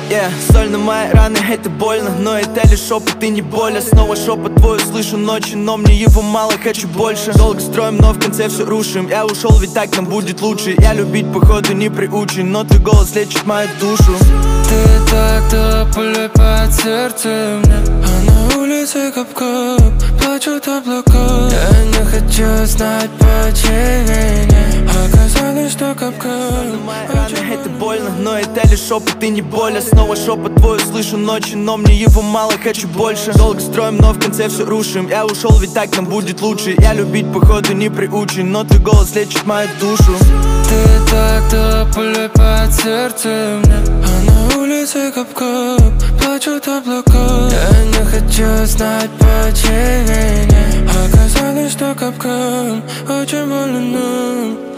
Соль на мои раны, это больно, но это лишь шепот и не боль. Я снова шепот твой слышу ночью, но мне его мало, хочу больше. Долго строим, но в конце все рушим. Я ушел, ведь так нам будет лучше. Я любить походу не приучен, но твой голос лечит мою душу. Ты так дала пулей под сердце мне, а на улице кап-кап, плачут облака. Я не хочу знать почему оказалось, что капкан. Это больно, но это лишь шепот и не боль. Я снова шепот твой слышу ночью, но мне его мало, хочу больше. Долго строим, но в конце все рушим. Я ушел, ведь так нам будет лучше. Я любить походу не приучен, но твой голос лечит мою душу. Ты так дала пулей под сердце мне, а на улице кап-кап, плачут облака. Я не хочу знать почему оказалось, что капкан очень больно нам.